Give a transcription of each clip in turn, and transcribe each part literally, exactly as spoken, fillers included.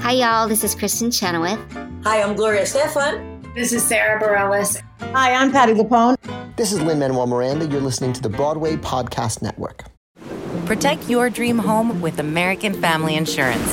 Hi, y'all. This is Kristen Chenoweth. Hi, I'm Gloria Estefan. This is Sarah Bareilles. Hi, I'm Patti LuPone. This is Lin-Manuel Miranda. You're listening to the Broadway Podcast Network. Protect your dream home with American Family Insurance.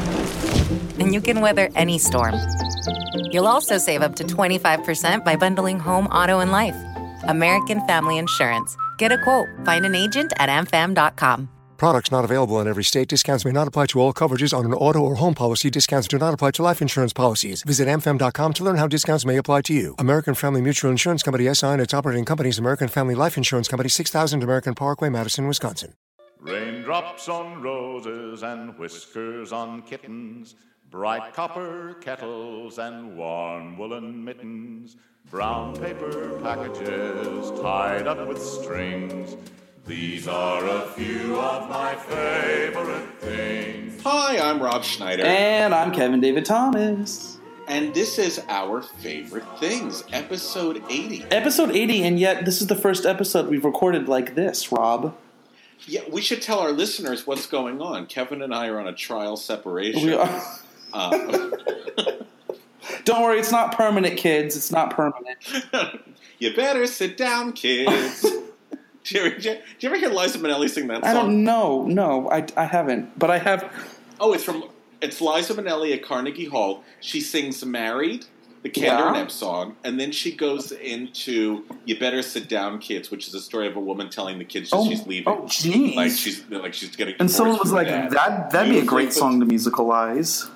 And you can weather any storm. You'll also save up to twenty-five percent by bundling home, auto, and life. American Family Insurance. Get a quote. Find an agent at a m fam dot com. Products not available in every state. Discounts may not apply to all coverages on an auto or home policy. Discounts do not apply to life insurance policies. Visit a m fam dot com to learn how discounts may apply to you. American Family Mutual Insurance Company, S I and its operating companies, American Family Life Insurance Company, six thousand American Parkway, Madison, Wisconsin. Raindrops on roses and whiskers on kittens, bright copper kettles and warm woolen mittens, brown paper packages tied up with strings. These are a few of my favorite things. Hi, I'm Rob Schneider. And I'm Kevin David Thomas. And this is our favorite things, episode eighty. Episode eighty, and yet this is the first episode we've recorded like this, Rob. Yeah, we should tell our listeners what's going on. Kevin and I are on a trial separation. We are. Um, Don't worry, it's not permanent, kids. It's not permanent. You better sit down, kids. Do you, ever, do you ever hear Liza Minnelli sing that song? I don't know. No, I, I haven't. But I have... Oh, it's from... It's Liza Minnelli at Carnegie Hall. She sings Married, the Kander Yeah. and Ebb song, and then she goes into You Better Sit Down, Kids, which is a story of a woman telling the kids that Oh, she's leaving. oh, jeez. Like she's, like she's getting And someone divorced was from like, her dad. that, that'd be a Beautifully great put- song to musicalize.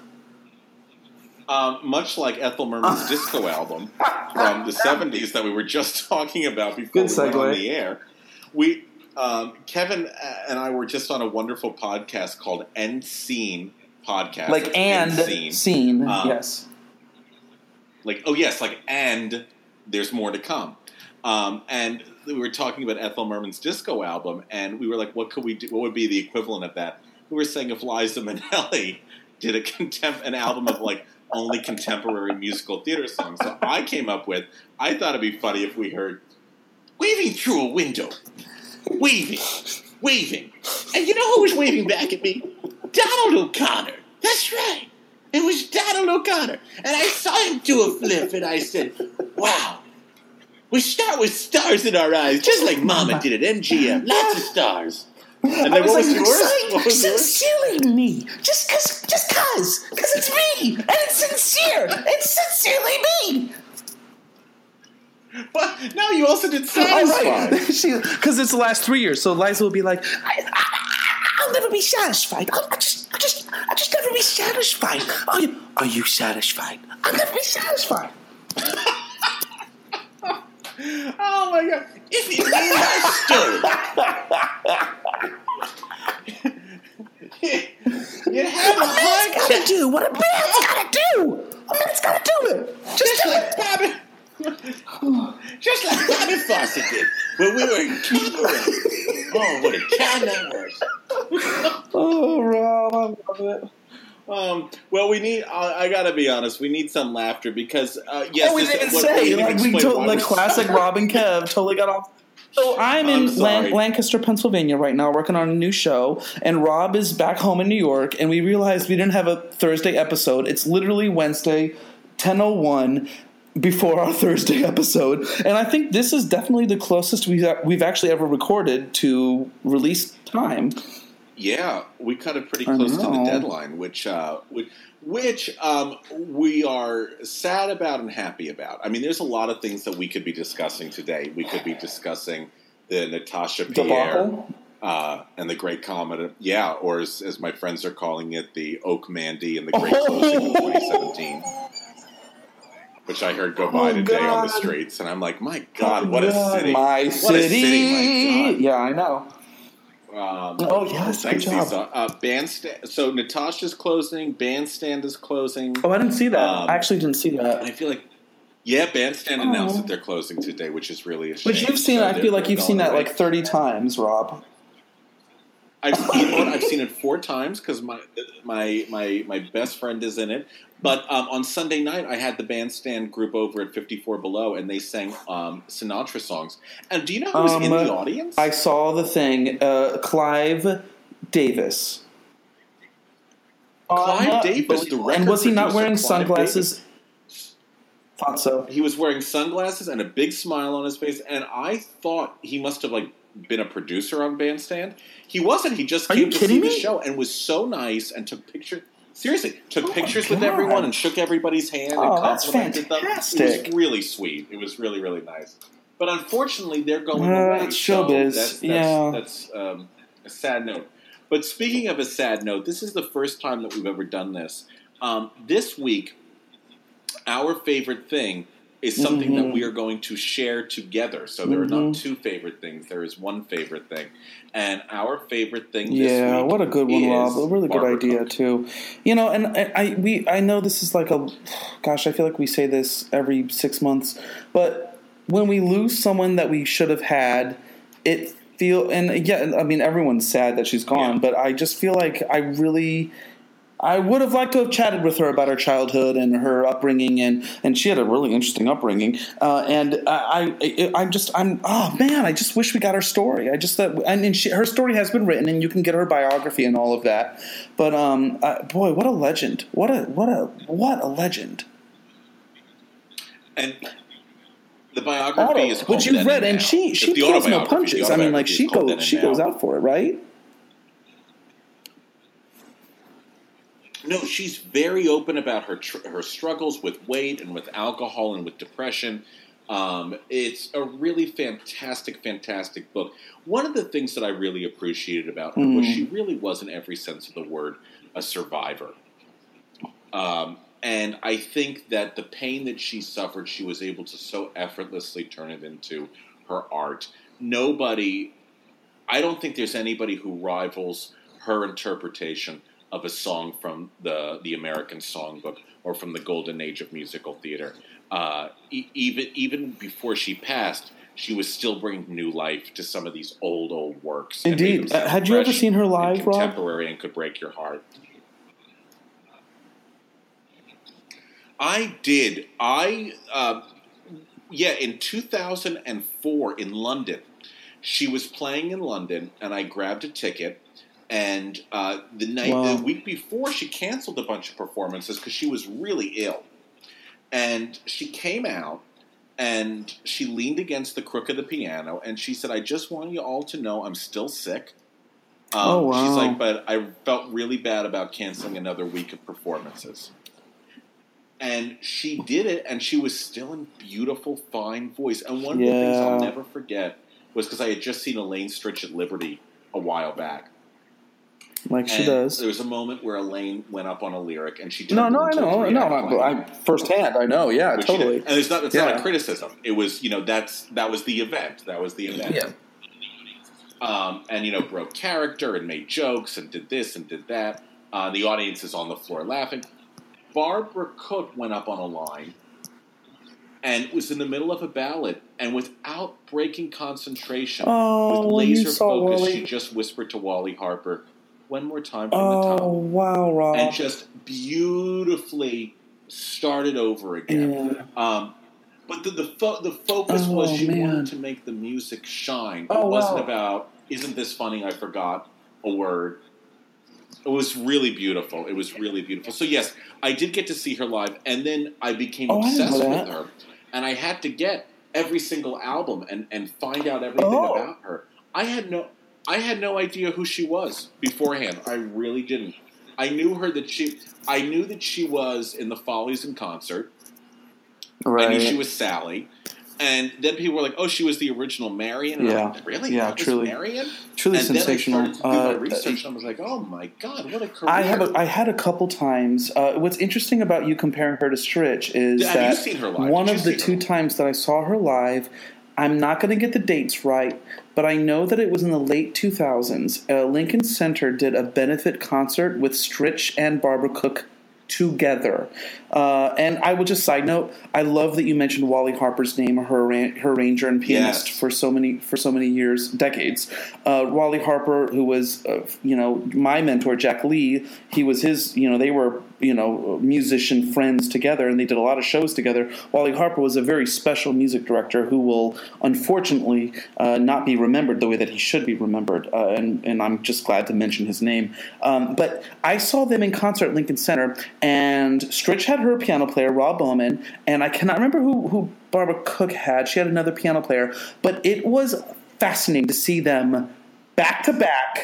Um, much like Ethel Merman's disco album from the seventies that we were just talking about before Good we went on segue. the air. We, um, Kevin and I were just on a wonderful podcast called End Scene Podcast. Like, It's and End Scene. scene, Um, yes. Like, oh yes, like, and there's more to come. Um, and we were talking about Ethel Merman's disco album, and we were like, what could we do? What would be the equivalent of that? We were saying if Liza Minnelli did a contem- an album of like only contemporary musical theater songs. So I came up with, I thought it'd be funny if we heard waving through a window, waving, waving, and you know who was waving back at me? Donald O'Connor. That's right. It was Donald O'Connor. And I saw him do a flip, and I said, wow. We start with stars in our eyes, just like Mama did at M G M. Lots of stars. And then what was yours? What was yours? Sincerely me. Just cause, just cause. Cause it's me. And it's sincere. It's sincerely me. But no, you also did Oh, Satisfied. right. She, cause it's the last three years, so Liza will be like, I, I, I'll never be satisfied. I'll, I just, I just, I just never be satisfied. Are you, are you satisfied? I'll never be satisfied. Oh my god! If you understood, you have a A man's hard gotta time. do what a man's gotta do. A man's gotta do it. Just like Bobby, just like Bobby Fawcett did when we were in cabaret. Oh, what a time that was! Oh, Rob, I love it. Um, well, we need. Uh, I gotta be honest. We need some laughter because uh, yes, Oh, we this- didn't what- say. didn't Like, we explain to, why like we're- classic Rob and Kev totally got off. So I'm in I'm sorry. Lan- Lancaster, Pennsylvania right now working on a new show, and Rob is back home in New York, and we realized we didn't have a Thursday episode. It's literally Wednesday, ten oh one, before our Thursday episode. And I think this is definitely the closest we've, we've actually ever recorded to release time. Yeah, we cut it pretty I close to the know. deadline, which uh, which, which um, we are sad about and happy about. I mean, there's a lot of things that we could be discussing today. We could be discussing the Natasha Pierre Debacle? uh, and the Great Comet, yeah, or as, as my friends are calling it, the Oak Mandy and the Great Oh. Closing of twenty seventeen. Which I heard go by Oh, today on the God. streets, and I'm like, my God, what a God, city! My What city. a city, my God. Yeah, I know. Um, Oh, yes, thanks, good job. Lisa. Uh, bandstand. So Natasha's closing. Bandstand is closing. Oh, I didn't see that. Um, I actually didn't see And that. I feel like, yeah, Bandstand Oh. announced that they're closing today, which is really a shame. But you've seen So I they're- feel like they're you've seen going that away. like thirty times, Rob. I've you know what? I've seen it four times because my my my my best friend is in it. But um, on Sunday night, I had the Bandstand group over at fifty-four Below, and they sang um, Sinatra songs. And do you know who was Um, in the audience? I saw the thing. Uh, Clive Davis. Clive Uh, Davis, the record and was he not producer, wearing Clive sunglasses? Davis. Thought so. He was wearing sunglasses and a big smile on his face, and I thought he must have like been a producer on Bandstand. He wasn't. He just Are came you to kidding see me? the show and was so nice and took pictures. Seriously, took Oh pictures my with God. everyone and shook everybody's hand Oh, and that's complimented them. It fantastic. was really sweet. It was really, really nice. But unfortunately, they're going Uh, away. it's so showbiz. That's, that's, Yeah. that's um, a sad note. But speaking of a sad note, this is the first time that we've ever done this. Um, this week, our favorite thing is something Mm-hmm. that we are going to share together. So there are not two favorite things. There is one favorite thing. And our favorite thing this Yeah, week what a good one, is Rob. A really good Barbara idea Cook. too. You know, and I, I we I know this is like a gosh, I feel like we say this every six months, but when we lose someone that we should have had, it feel and yeah, I mean everyone's sad that she's gone, Yeah. but I just feel like I really I would have liked to have chatted with her about her childhood and her upbringing, and, and she had a really interesting upbringing. Uh, and I, I, I'm just, I'm, oh man, I just wish we got her story. I just thought, and, and she, her story has been written, and you can get her biography and all of that. But um, uh, boy, what a legend! What a, what a, what a legend! And the biography Auto, is called which you've Then read, and and Now. she, It's she the pulls no autobiography. punches. The I mean, like autobiography she is called Then goes, and she Now. goes out for it, right? No, she's very open about her tr- her struggles with weight and with alcohol and with depression. Um, it's a really fantastic, fantastic book. One of the things that I really appreciated about her Mm. was she really was, in every sense of the word, a survivor. Um, and I think that the pain that she suffered, she was able to so effortlessly turn it into her art. Nobody, I don't think there's anybody who rivals her interpretation of a song from the, the American Songbook or from the golden age of musical theater. Uh, e- even even before she passed, she was still bringing new life to some of these old, old works. and made Indeed. them sound Uh, had you ever fresh seen her and live, Rob? contemporary, and could break your heart. I did. I, uh, yeah, in two thousand four in London, she was playing in London, and I grabbed a ticket. And uh, the night, Wow. the week before, she canceled a bunch of performances because she was really ill. And she came out, and she leaned against the crook of the piano, and she said, "I just want you all to know I'm still sick." Um, Oh, wow. She's like, "But I felt really bad about canceling another week of performances." And she did it, and she was still in beautiful, fine voice. And one of the things I'll Yeah. never forget was because I had just seen Elaine Stritch at Liberty a while back. Like she And does. there was a moment where Elaine went up on a lyric, and she turned No, no, it I into a know, three-act no, play. I, I firsthand, I know, yeah, Which she totally. did. And it's not, it's not Yeah. a criticism. It was, you know, that's that was the event. That was the event. Yeah. Um, and, you know, broke character and made jokes and did this and did that. Uh, the audience is on the floor laughing. Barbara Cook went up on a line and was in the middle of a ballad, and without breaking concentration, Oh, with when you laser saw focus, Wally- she just whispered to Wally Harper, "One more time from the Oh, top." wow, Rob. And just beautifully started over again. Yeah. Um, but the the, fo- the focus Oh, was she man. wanted to make the music shine. Oh, it wasn't wow. about, "Isn't this funny? I forgot a word." It was really beautiful. It was really beautiful. So yes, I did get to see her live, and then I became Oh, I didn't obsessed know with that. her. And I had to get every single album and, and find out everything Oh. about her. I had no I had no idea who she was beforehand. I really didn't. I knew her that she I knew that she was in the Follies in concert. Right. I knew she was Sally. And then people were like, "Oh, she was the original Marion." And Yeah. I'm like, "Really? Yeah, That was truly. Marion?" Truly and sensational. Then I started to do my Uh, research, and I was like, "Oh my god, what a career!" I have a, I had a couple times. Uh, what's interesting about you comparing her to Stritch is Have that you seen her live? one Did of you the see two her live? times that I saw her live, I'm not going to get the dates right, but I know that it was in the late two thousands. Uh, Lincoln Center did a benefit concert with Stritch and Barbara Cook together. Uh, and I will just side note, I love that you mentioned Wally Harper's name, her arra- her arranger and pianist Yes. for so many for so many years, decades. Uh, Wally Harper, who was uh, you know my mentor, Jack Lee, he was his. You know they were you know, musician friends together, and they did a lot of shows together. Wally Harper was a very special music director who will, unfortunately, uh, not be remembered the way that he should be remembered, uh, and, and I'm just glad to mention his name. Um, but I saw them in concert at Lincoln Center, and Stritch had her piano player, Rob Bowman, and I cannot remember who, who Barbara Cook had. She had another piano player, but it was fascinating to see them back-to-back.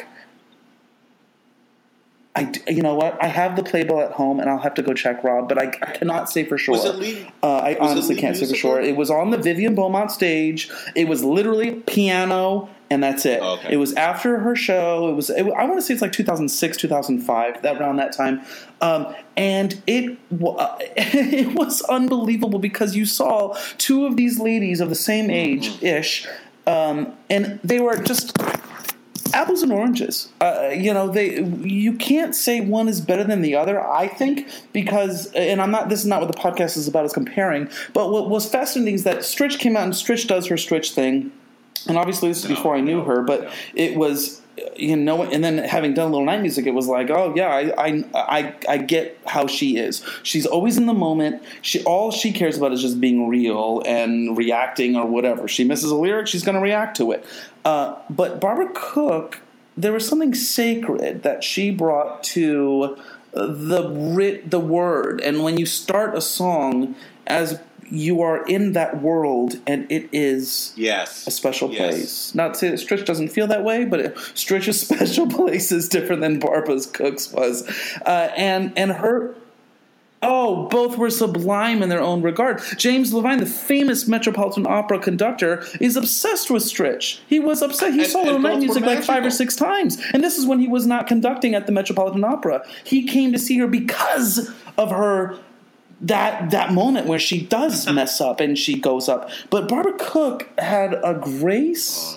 I, you know what? I have the playbill at home, and I'll have to go check Rob, but I, I cannot say for sure. Was it lead, uh, I honestly can't musical? say for sure. It was on the Vivian Beaumont stage. It was literally piano, and that's it. Oh, okay. It was after her show. It was. It, I want to say it's like two thousand six, two thousand five, that around that time. Um, and it uh, it was unbelievable because you saw two of these ladies of the same age-ish, um, and they were just apples and oranges. Uh, you know, they you can't say one is better than the other, I think, because, and I'm not, this is not what the podcast is about, is comparing, but what was fascinating is that Stritch came out, and Stritch does her Stritch thing, and obviously this is no, before I knew no, her, but no. it was, you know, and then having done Little Night Music, it was like, oh yeah, I, I I I get how she is. She's always in the moment. She all she cares about is just being real and reacting or whatever. She misses a lyric, she's going to react to it. Uh, but Barbara Cook, there was something sacred that she brought to the writ, the word, and when you start a song as you are in that world, and it is yes. a special yes. place. Not to say that Stritch doesn't feel that way, but Stritch's special place is different than Barbara Cook's was. Uh, and and her... Oh, both were sublime in their own regard. James Levine, the famous Metropolitan Opera conductor, is obsessed with Stritch. He was obsessed. He and, saw Little Night Music like five or six times. And this is when he was not conducting at the Metropolitan Opera. He came to see her because of her... That that moment where she does mess up and she goes up. But Barbara Cook had a grace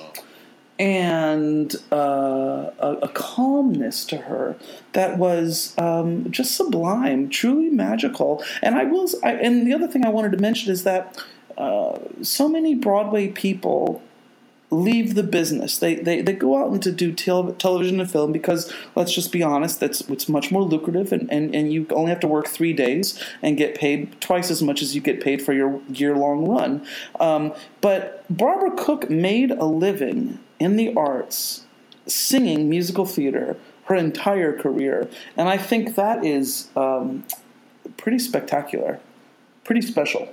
and uh, a, a calmness to her that was um, just sublime, truly magical. And I will. I, and the other thing I wanted to mention is that uh, so many Broadway people leave the business. They they, they go out into do tel- television and film because, let's just be honest, that's it's much more lucrative, and, and, and you only have to work three days and get paid twice as much as you get paid for your year-long run. Um, but Barbara Cook made a living in the arts, singing musical theater her entire career, and I think that is um, pretty spectacular, pretty special.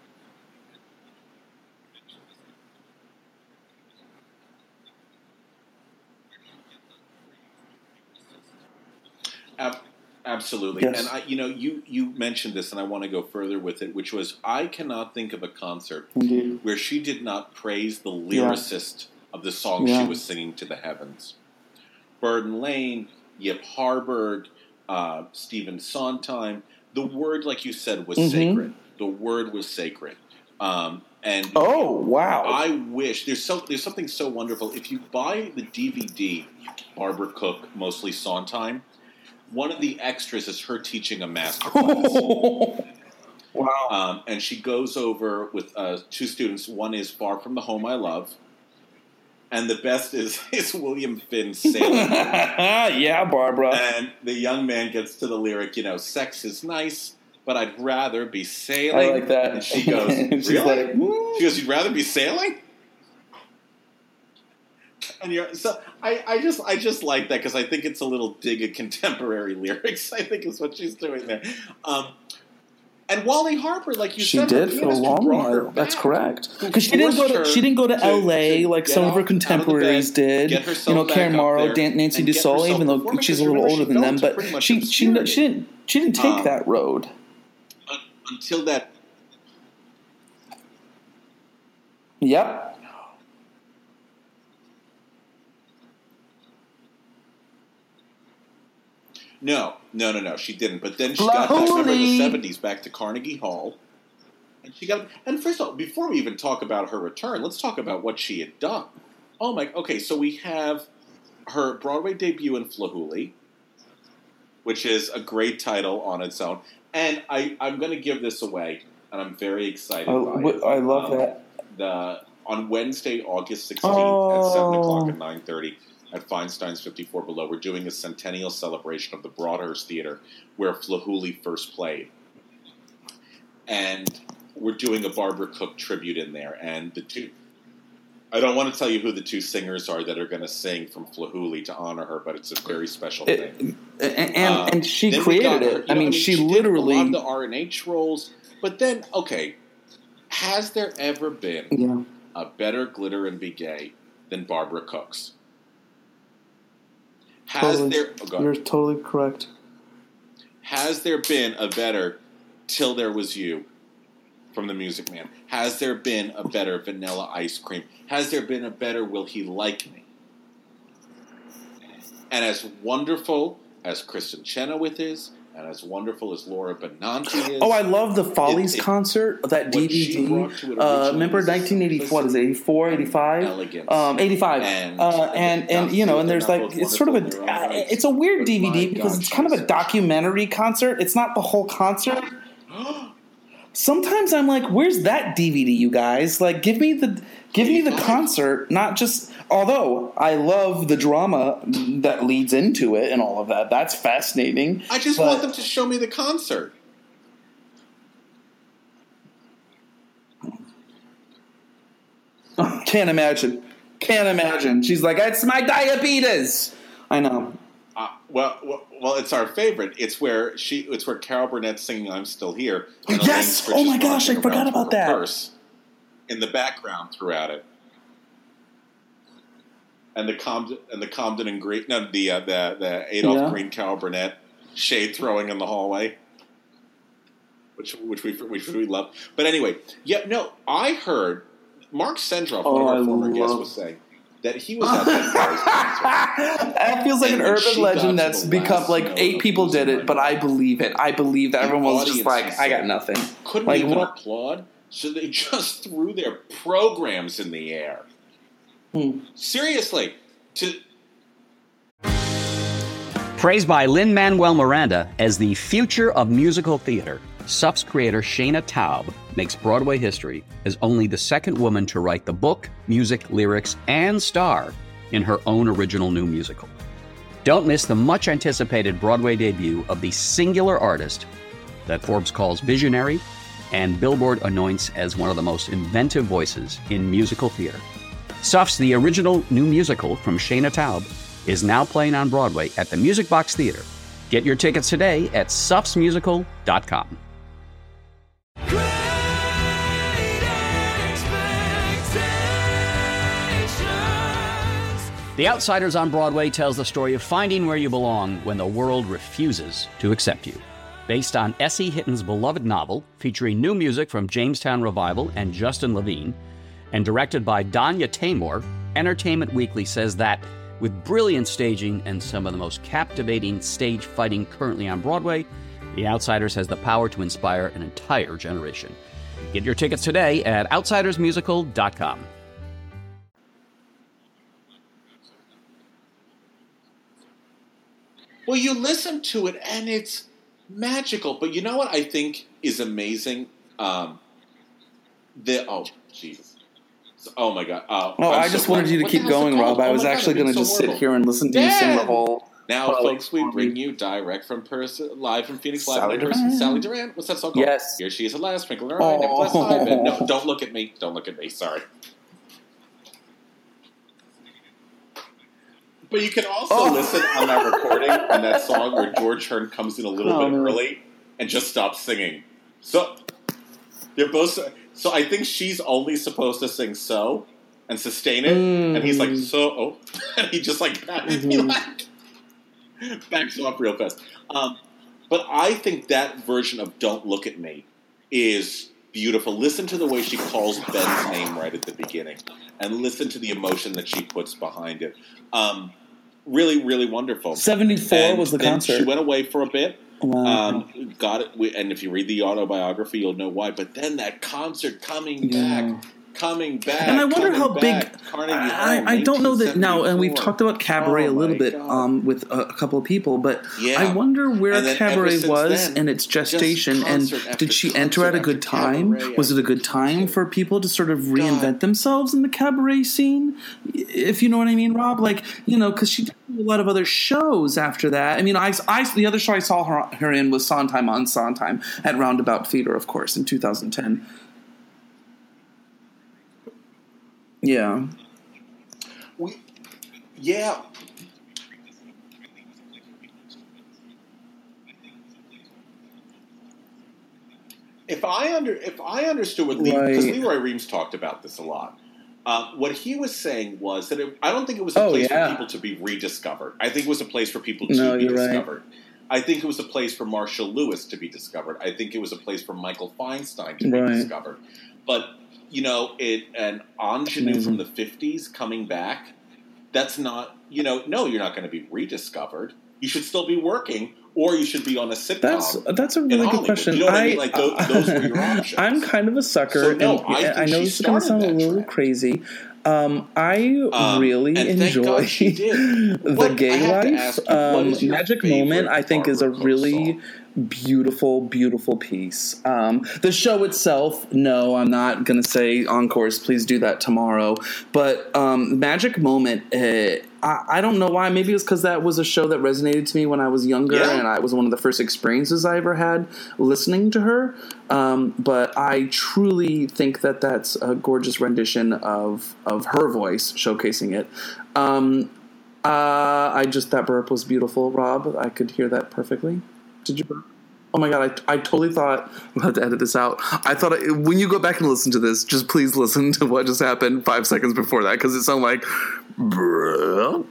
Absolutely. Yes. And I, you know, you, you mentioned this, and I want to go further with it, which was I cannot think of a concert Indeed. where she did not praise the lyricist yeah. of the song yeah. she was singing to the heavens. Burden Lane, Yip Harburg, uh, Stephen Sondheim. The word, like you said, was mm-hmm. sacred. The word was sacred. Um, and oh wow! I wish there's so there's something so wonderful. If you buy the D V D, Barbara Cook, mostly Sondheim. One of the extras is her teaching a masterclass. Wow. Um, and she goes over with uh, two students. One is Far From the Home I Love. And the best is, is William Finn sailing. Yeah, Barbara. And the young man gets to the lyric, you know, sex is nice, but I'd rather be sailing. I like that. And she goes, and really? Like, she goes, you'd rather be sailing? And you're, so I, I just I just like that because I think it's a little dig at contemporary lyrics. I think is what she's doing there. Um, and Wally Harper, like you she said, did for a long while. That's correct. Because she didn't go to she didn't go to, to L A like some of her contemporaries did. You know, Karen Morrow, Dan, Nancy Dussault, even though she's a little older than them, but she she she didn't she didn't take um, that road until that. Yep. No, no, no, no. She didn't. But then she got back over the seventies back to Carnegie Hall, and she got. And first of all, before we even talk about her return, let's talk about what she had done. Oh my. Okay, so we have her Broadway debut in Flahooley, which is a great title on its own. And I, I'm going to give this away, and I'm very excited. Oh, by it. I love um, that. The on Wednesday, August sixteenth oh. at seven o'clock and nine thirty. at Feinstein's fifty-four Below. We're doing a centennial celebration of the Broadhurst Theater where Flahooley first played. And we're doing a Barbara Cook tribute in there. And the two... I don't want to tell you who the two singers are that are going to sing from Flahooley to honor her, but it's a very special it, thing. And, and, um, and she created her, it. You know, I mean, I mean she, she literally... did a lot of the R and H roles. But then, okay, has there ever been yeah. a better Glitter and Be Gay than Barbara Cook's? Has totally. there... Oh, God. You're totally correct. Has there been a better Till There Was You from The Music Man? Has there been a better Vanilla Ice Cream? Has there been a better Will He Like Me? And as wonderful as Kristen Chenoweth is, and as wonderful as Laura Benanti is... Oh, I love the Follies it, it, concert, that D V D. Uh, remember nineteen eighty-four, what is it, eighty-four, eighty-five? Elegance. Um, eighty-five. And, uh, and, and, you know, and there's like, it's sort of a, uh, it's a weird D V D because it's kind of a documentary concert. It's not the whole concert. Sometimes I'm like, where's that D V D, you guys? Like, give me the give me the concert, not just... Although, I love the drama that leads into it and all of that. That's fascinating. I just but, want them to show me the concert. Can't imagine. Can't imagine. She's like, it's my diabetes. I know. Uh, well, well, well, it's our favorite. It's where she. It's where Carol Burnett's singing "I'm Still Here." And yes. Oh my gosh, I forgot about that. Purse in the background throughout it, and the Compton and the Compton and Green. No, the uh, the the Adolph yeah. Green, Carol Burnett shade throwing in the hallway, which which we which we love. But anyway, yeah, no, I heard Mark Sendroff, oh, one of our I former love. guests, was saying that he was at that concert. That feels like and an urban legend that's become like note eight people did it, but I believe it. I believe that the everyone was just like, I got nothing. Couldn't like, even what? applaud, so they just threw their programs in the air. Hmm. Seriously, to praised by Lin-Manuel Miranda as the future of musical theater, S U F's creator Shayna Taub makes Broadway history as only the second woman to write the book, music, lyrics, and star in her own original new musical. Don't miss the much-anticipated Broadway debut of the singular artist that Forbes calls visionary and Billboard anoints as one of the most inventive voices in musical theater. S U F's The Original New Musical from Shayna Taub is now playing on Broadway at the Music Box Theater. Get your tickets today at sufs musical dot com. The Outsiders on Broadway tells the story of finding where you belong when the world refuses to accept you. Based on Essie Hitton's beloved novel, featuring new music from Jamestown Revival and Justin Levine, and directed by Danya Taymor, Entertainment Weekly says that, with brilliant staging and some of the most captivating stage fighting currently on Broadway, The Outsiders has the power to inspire an entire generation. Get your tickets today at outsiders musical dot com. Well, you listen to it, and it's magical. But you know what I think is amazing? Um, the oh, Jesus. Oh, my God. Uh, oh, I'm I so just wanted glad. you to What keep going, Rob. I oh was actually going to so just horrible. sit here and listen to Dan. you sing the whole... Now, Probably. folks, we bring you direct from person, live from Phoenix Live. Sally person, Durant. Sally Durant. What's that song called? Yes. Here she is at last, twinkle in her eye, Oh. never last time. No, don't look at me. Don't look at me. Sorry. But you can also Oh. listen on that recording on that song where George Hearn comes in a little Oh, bit no. early and just stops singing. So they're both. So I think she's only supposed to sing "so" and sustain it, Mm. and he's like "so," oh, and he just like Mm-hmm. he like backs off real fast. Um, but I think that version of "Don't Look at Me" is beautiful. Listen to the way she calls Ben's name right at the beginning, and listen to the emotion that she puts behind it. Um, really, really wonderful. seventy-four And was the then concert. She went away for a bit. Wow. Um, got it, we, and if you read the autobiography, you'll know why. But then that concert coming Yeah. back, coming back. And I wonder how big. Carnegie I, Hall, I don't know that now, and we've talked about Cabaret oh a little bit God. um, with a, a couple of people, but yeah. I wonder where Cabaret was then, in its gestation, and did she enter at a good time? Cabaret, was it a good time for people to sort of reinvent God. themselves in the cabaret scene? If you know what I mean, Rob? Like, you know, because she did a lot of other shows after that. I mean, I, I, the other show I saw her, her in was Sondheim on Sondheim at Roundabout Theater, of course, in two thousand ten. Yeah. We, yeah. If I under if I understood what Lee, because right. Leroy Reams talked about this a lot. Uh, what he was saying was that it, I don't think it was a oh, place yeah. for people to be rediscovered. I think it was a place for people to no, be discovered. Right. I think it was a place for Marshall Lewis to be discovered. I think it was a place for Michael Feinstein to right. be discovered. But you know, it an ingenue mm-hmm. from the fifties coming back, that's not, you know, no, you're not going to be rediscovered. You should still be working, or you should be on a sitcom. That's that's a really good question. You know what I, I mean? Like, those, those were your options. I'm kind of a sucker. So, no, and I, I know this is going to sound a little trend. crazy. Um, I um, really enjoy the what, gay life. You, um, Magic Moment, I think, is a really song? beautiful, beautiful piece. Um, the show itself, no, I'm not going to say encores. Please do that tomorrow. But um, Magic Moment, uh, I, I don't know why. Maybe it's because that was a show that resonated to me when I was younger, yeah. and I, it was one of the first experiences I ever had listening to her. Um, but I truly think that that's a gorgeous rendition of of her voice showcasing it. Um, uh, I just that burp was beautiful, Rob. I could hear that perfectly. Did you burp? Oh my god! I I totally thought we'll have to edit this out. I thought I, when you go back and listen to this, just please listen to what just happened five seconds before that because it sounded like. No,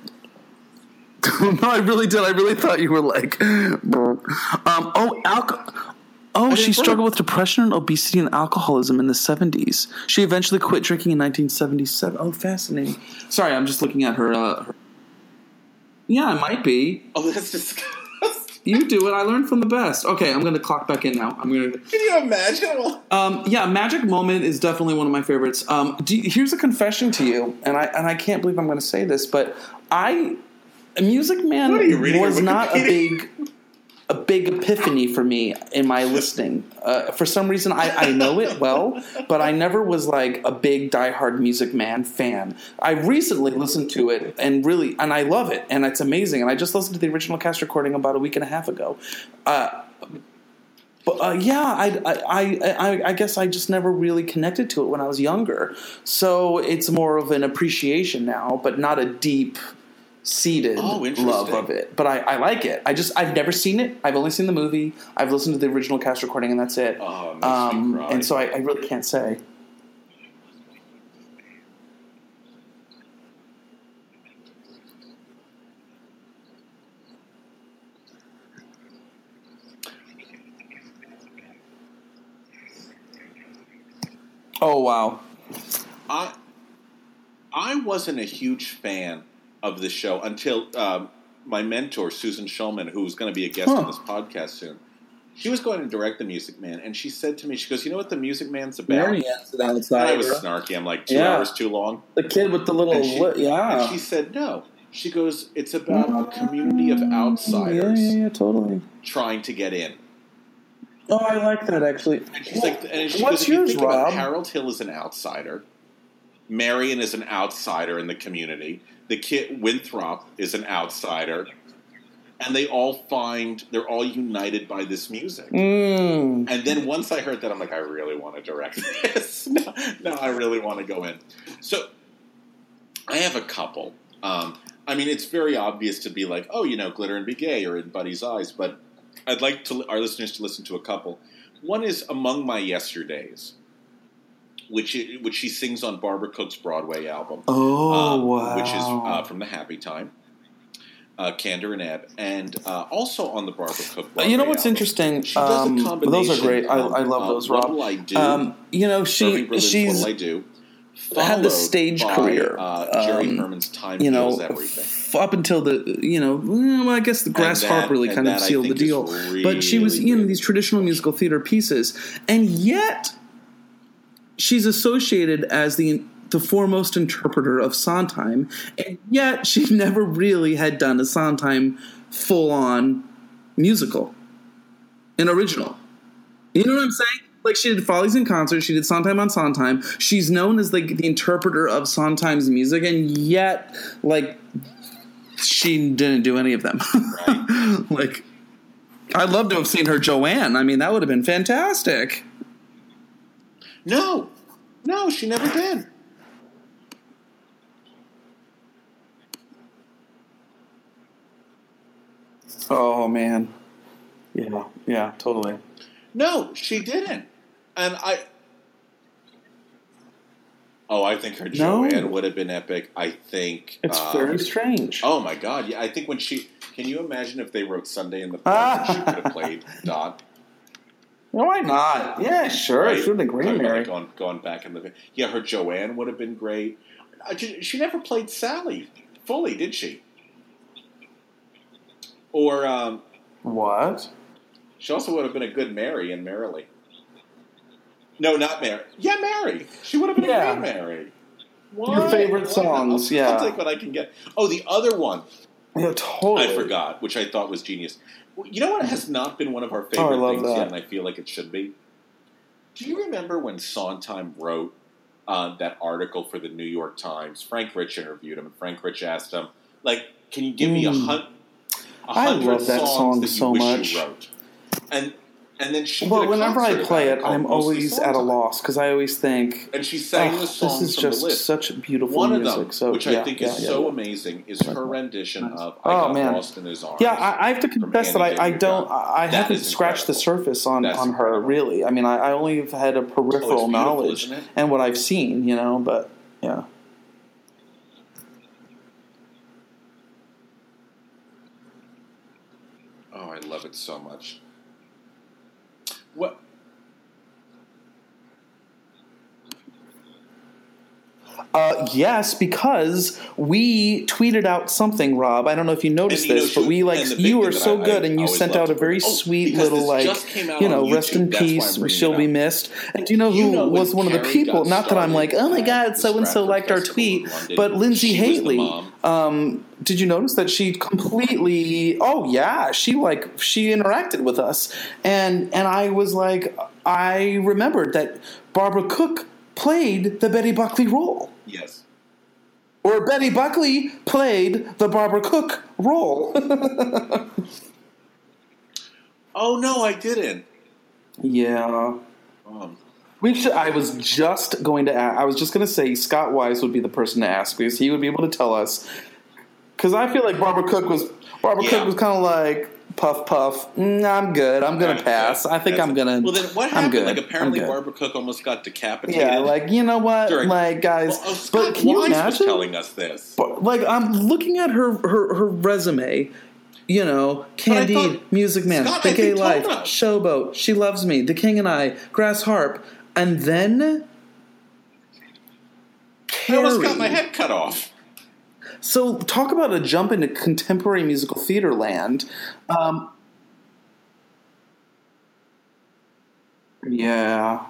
I really did. I really thought you were like. um, oh, alcohol. Oh, she struggled with depression and obesity and alcoholism in the seventies. She eventually quit drinking in nineteen seventy-seven. Oh, fascinating. Sorry, I'm just looking at her. Uh, her... Yeah, it might be. Oh, that's disgusting. You do it. I learned from the best. Okay, I'm going to clock back in now. I'm going to. Can you imagine? Um, yeah, Magic Moment is definitely one of my favorites. Um, do you, here's a confession to you, and I and I can't believe I'm going to say this, but I, Music Man was not a big. a big epiphany for me in my listening. Uh, for some reason, I, I know it well, but I never was like a big diehard Music Man fan. I recently listened to it and really, and I love it, and it's amazing. And I just listened to the original cast recording about a week and a half ago. Uh, but uh, yeah, I, I, I, I guess I just never really connected to it when I was younger. So it's more of an appreciation now, but not a deep seated oh, love of it, but I, I like it. I just I've never seen it. I've only seen the movie. I've listened to the original cast recording, and that's it. Oh, it um, and so I, I really can't say. Oh wow! I I wasn't a huge fan of the show until um, my mentor, Susan Schulman, who's going to be a guest huh. on this podcast soon, she was going to direct The Music Man, and she said to me, she goes, you know what The Music Man's about? Marianne's an outsider. And I was snarky. I'm like, two yeah. hours too long? The kid with the little, and she, li- yeah. And she said, no. She goes, it's about a community of outsiders yeah, yeah, yeah, totally. trying to get in. Oh, I like that, actually. And she's like, and she What's goes, if yours, you think Rob? about Harold Hill is an outsider. Marion is an outsider in the community. The kid Winthrop is an outsider, and they all find they're all united by this music. Mm. And then once I heard that, I'm like, I really want to direct this. no, no, I really want to go in. So I have a couple. Um, I mean, it's very obvious to be like, oh, you know, Glitter and Be Gay or In Buddy's Eyes, but I'd like to our listeners to listen to a couple. One is Among My Yesterdays, which which she sings on Barbara Cook's Broadway album. Oh, um, wow. Which is uh, from The Happy Time, uh, Candor and Ebb, and uh, also on the Barbara Cook Broadway You know what's album. interesting? She does um, a combination. Those are great. I, of, I love uh, those, Rob. What'll I Do? Um, you know, she she's What'll I Do? had the stage by, career. Uh, Jerry um, Herman's Time you know, Heals Everything. F- up until the, you know, well, I guess the Grass Harp really kind of sealed the deal. Really, but she was, you know, these traditional musical theater pieces. And yet, she's associated as the the foremost interpreter of Sondheim, and yet she never really had done a Sondheim full-on musical, an original. You know what I'm saying? Like, she did Follies in Concert, she did Sondheim on Sondheim. She's known as, like, the interpreter of Sondheim's music, and yet, like, she didn't do any of them. Right. Like, I'd love to have seen her Joanne. I mean, that would have been fantastic. No. No, she never did. Oh, man. Yeah, yeah, totally. No, she didn't. And I... Oh, I think her No. Joanne would have been epic. I think... It's um, very strange. Oh, my God. Yeah, I think when she... Can you imagine if they wrote Sunday in the Park and she could have played Dot? No, why not? Yeah, sure. Right? It should have been great, Talking about, Mary. like, Going, going back in the... Yeah, her Joanne would have been great. Uh, She she never played Sally fully, did she? Or... Um, What? She also would have been a good Mary in Merrily. No, not Mary. Yeah, Mary. She would have been Yeah. a great Mary. Your favorite Why? songs, I'll, yeah. I'll take what I can get. Oh, the other one. Yeah, totally. I forgot, which I thought was genius. You know what has not been one of our Oh, I favorite love things that. yet, and I feel like it should be? Do you remember when Sondheim wrote uh, that article for the New York Times? Frank Rich interviewed him, and Frank Rich asked him, like, can you give me a, Mm. hun- a I hundred love that songs song that you so wish much. you wrote? And and then she Well, did a whenever I concert play about it, called I'm Mostly always at a Sondheim. loss because I always think, And she sang "Oh, the this songs is from just the list. such beautiful One music." of them, so, which yeah, I think yeah, is yeah, so yeah. amazing, is her rendition of "I Oh, Got man. Lost in His Arms." Yeah, I, I have to confess that Annie I, I Daniel don't, John. I That haven't is scratched the incredible. surface on, That's on her, incredible. really. I mean, I, I only have had a peripheral beautiful, knowledge isn't it? and what I've seen, you know, but, yeah. Oh, I love it so much. What? Uh, yes, because we tweeted out something, Rob. I don't know if you noticed And you know, this, but she- we like and the big you thing were that so I- good, I and you always sent love out a to very bring- oh, sweet because little this like just came out you on know, rest in YouTube. That's why I'm peace, bringing she'll it be up. missed. And do you know You who know when was one of the Carrie people? got Not that I'm started like, oh my at god, the so and so Stratford liked our Festival tweet, in London, but Lindsay she was the Haley. mom. Um, did you notice that she completely? Oh yeah, she like she interacted with us, and and I was like, I remembered that Barbara Cook played the Betty Buckley role. Yes. Or Betty Buckley played the Barbara Cook role. Oh no, I didn't. Yeah. Um, We should, I was just going to ask, I was just going to say Scott Wise would be the person to ask because he would be able to tell us. Because I feel like Barbara Cook was Barbara Yeah. Cook was kind of like puff puff. Mm, I'm good. I'm going to pass. I think That's I'm it. going to. Well, then what I'm happened? good. Like apparently I'm good. Barbara Cook almost got decapitated. Yeah, like you know what, During- like guys. Well, oh, Scott but can you Wise was imagine? telling us this. But, like I'm looking at her her, her resume. You know, Candide, thought- Music Man, Scott, The I Gay think, told Life, us. Showboat, She Loves Me, The King and I, Grass Harp, and then I almost got Carrie. my head cut off. So talk about a jump into contemporary musical theater land. Um, yeah.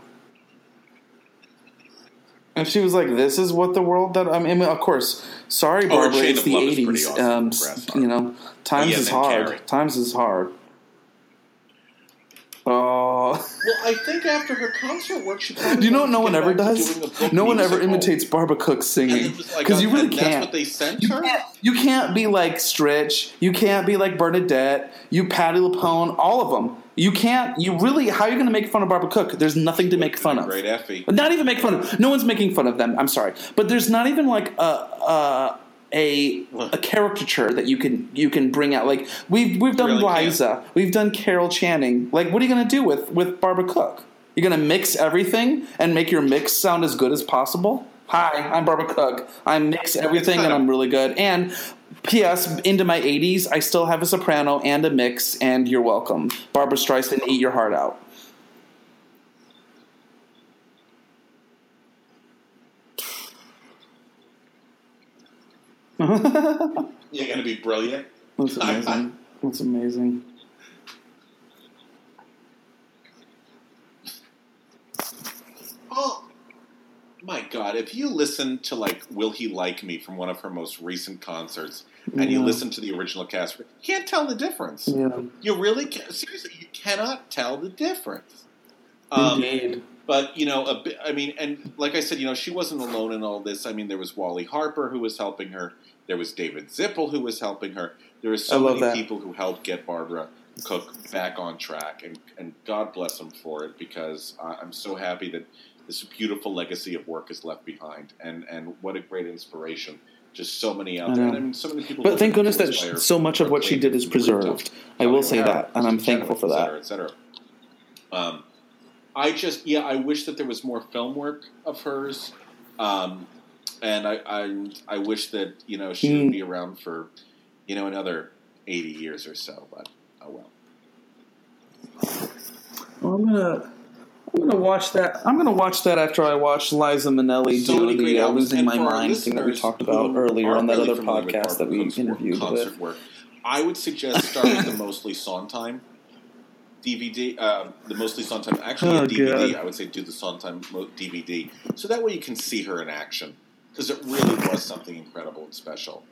And she was like, "This is what the world that I mean." Of course, sorry, Oh, her Barbara. Chain It's of the Love is pretty eighties. awesome, Um, Grass s- Harp. you know, times yeah, is then hard. Carrie. Times is hard. Oh. Well, I think after her concert work, she probably Do you know what wanted no to one get ever back to does? doing a book No one ever musical. imitates Barbara Cook singing And it was like, because you um, really and can't. That's what they sent You her. can't, you can't be like Stritch. You can't be like Bernadette. You Patti LuPone. All of them. You can't. You really. How are you going to make fun of Barbara Cook? There's nothing to make fun of. Great Effie. Not even make fun of. No one's making fun of them. I'm sorry, but there's not even like a a a, a caricature that you can you can bring out. Like we've we've done Really can't. Liza. We've done Carol Channing. Like what are you going to do with with Barbara Cook? You're going to mix everything and make your mix sound as good as possible? Hi, I'm Barbara Cook. I mix everything and I'm really good. And P S into my eighties, I still have a soprano and a mix, and you're welcome. Barbara Streisand, eat your heart out. You're going to be brilliant. That's amazing. That's amazing. Oh, my God, if you listen to, like, Will He Like Me from one of her most recent concerts, and Yeah. you listen to the original cast, you can't tell the difference. Yeah. You really can't. Seriously, you cannot tell the difference. Um, Indeed. But, you know, a bit, I mean, and like I said, you know, she wasn't alone in all this. I mean, there was Wally Harper who was helping her. There was David Zippel who was helping her. There were so I love many that. people who helped get Barbara Cook back on track. And, and God bless them for it, because uh, I'm so happy that this beautiful legacy of work is left behind. And, and what a great inspiration. Just so many out I there. know. And I mean, so many people. But thank looking goodness to that inspire so much of what she did is preserved. I will say that, and I'm thankful for that. Et cetera, et cetera. Um, I just, yeah, I wish that there was more film work of hers, um, and I, I, I wish that, you know, she Mm. would be around for, you know, another eighty years or so. But oh well. Well, I'm gonna, I'm gonna watch that. I'm gonna watch that after I watch Liza Minnelli So do many great the uh, albums. "Losing And My for our Mind" thing that we listeners talked about who earlier aren't on that really other familiar with podcast that Barbara we Cook's interviewed concert with. work, I would suggest starting the Mostly Sondheim D V D, uh, the Mostly Sondheim, actually Oh, a D V D. God. I would say do the Sondheim mo- D V D, so that way you can see her in action, because it really was something incredible and special.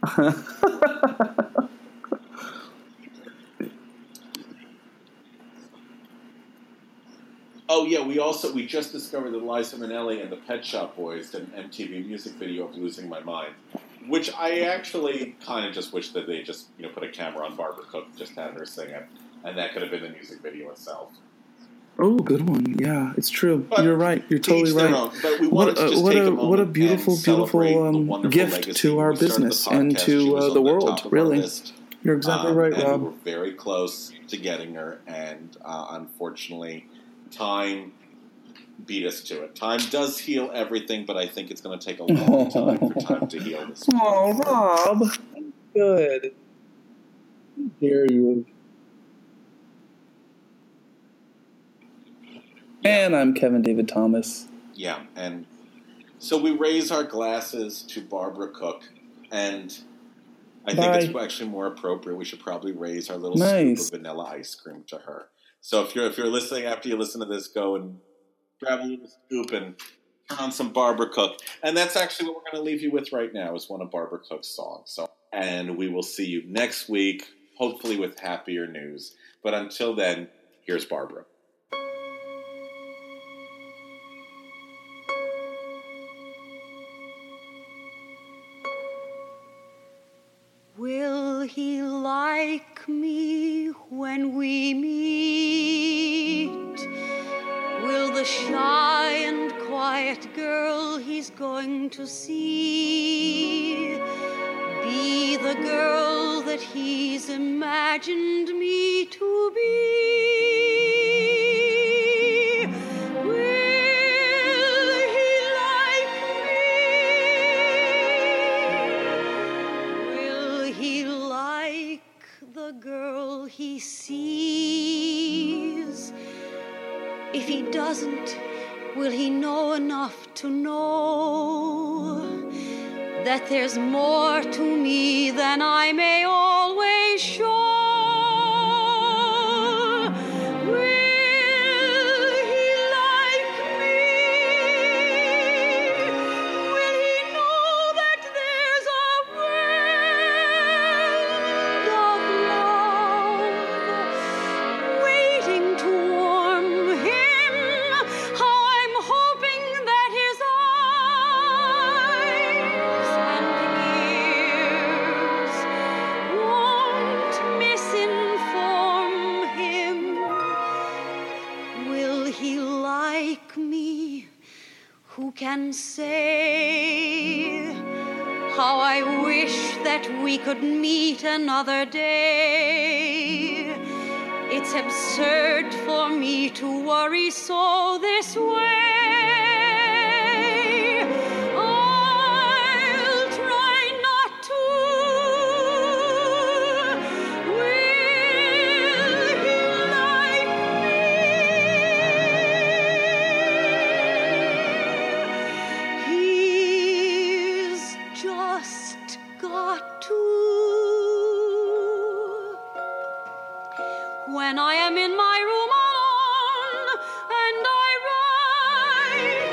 Oh yeah, we also we just discovered that Liza Minnelli and the Pet Shop Boys did an M T V music video of "Losing My Mind," which I actually kind of just wish that they just, you know, put a camera on Barbara Cook, just had her sing it, and that could have been the music video itself. Oh, good one. Yeah, it's true. But You're right. You're to each totally their right. own. But we What wanted to a, just what take a, a what a moment beautiful, and celebrate beautiful the um, wonderful gift legacy. to When our we started the business and podcast, she to was uh, on the the world, top of our really. list. You're exactly Um, right, and Rob. we were very close to getting her, and uh, unfortunately, time beat us to it. Time does heal everything, but I think it's going to take a long time for time to heal this. Oh, Rob. Good. How dare you? And I'm Kevin David Thomas. Yeah, and so we raise our glasses to Barbara Cook, and I think Bye. it's actually more appropriate. We should probably raise our little Nice. scoop of vanilla ice cream to her. So if you're if you're listening after you listen to this, go and grab a little scoop and turn on some Barbara Cook. And that's actually what we're going to leave you with right now, is one of Barbara Cook's songs. So, and we will see you next week, hopefully with happier news. But until then, here's Barbara. Will he like me when we meet? Will the shy and quiet girl he's going to see be the girl that he's imagined me to be? Will he like me? Will he like the girl he sees? If he doesn't, will he know enough to know that there's more to me than I may always show? Will he like me? Will he know that there's a world of love waiting to warm him? How I'm hoping that his eyes and ears won't misinform him. Will he like me? Who can say? How I wish that we could meet another day. It's absurd for me to worry so this way. I'll try not to. Will he like me? He's just got to. When I am in my room alone and I write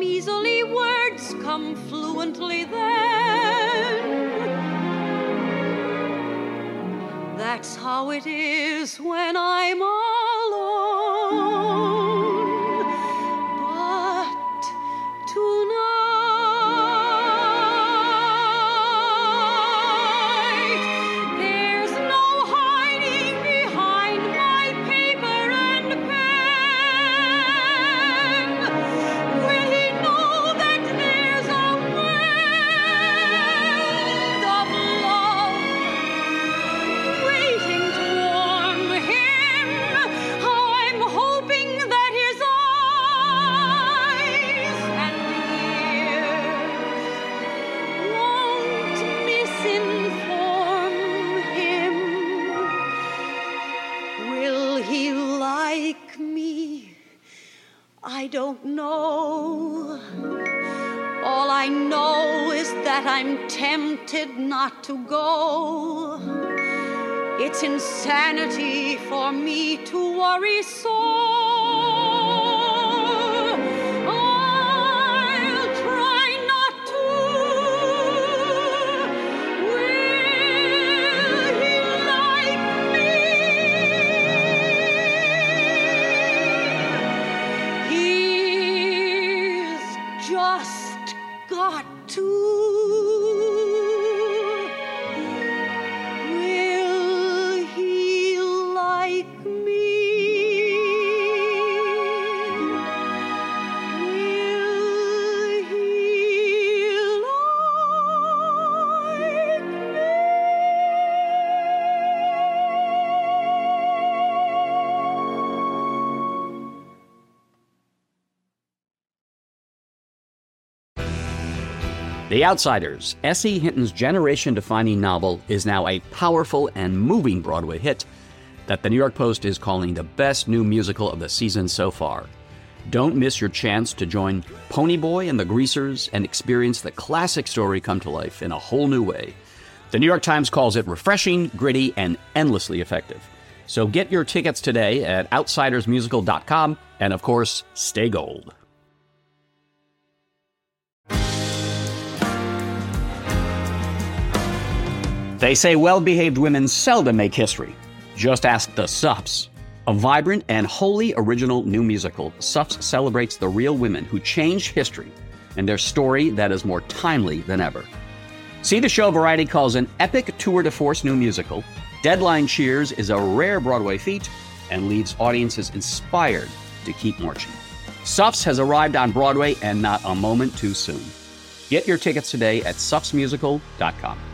easily words come fluently then. That's how it is when I'm alone. But tonight, there's no hiding behind my paper and pen. Will he know that there's a world of love waiting to warm him? I'm hoping that his eyes and ears won't misinform him. Will he like me? I don't know. All I know is that I'm tempted not to go. It's insanity for me to worry so. I'll try not to. Will he like me? He's just got to. Will he like me? Will he like The Outsiders, S E. Hinton's generation-defining novel, is now a powerful and moving Broadway hit that the New York Post is calling the best new musical of the season so far. Don't miss your chance to join Ponyboy and the Greasers and experience the classic story come to life in a whole new way. The New York Times calls it refreshing, gritty, and endlessly effective. So get your tickets today at outsiders musical dot com, and of course, stay gold. They say well-behaved women seldom make history. Just ask the Suffs. A vibrant and wholly original new musical, Suffs celebrates the real women who changed history and their story that is more timely than ever. See the show Variety calls an epic tour de force new musical. Deadline cheers is a rare Broadway feat and leaves audiences inspired to keep marching. Suffs has arrived on Broadway and not a moment too soon. Get your tickets today at suffs musical dot com.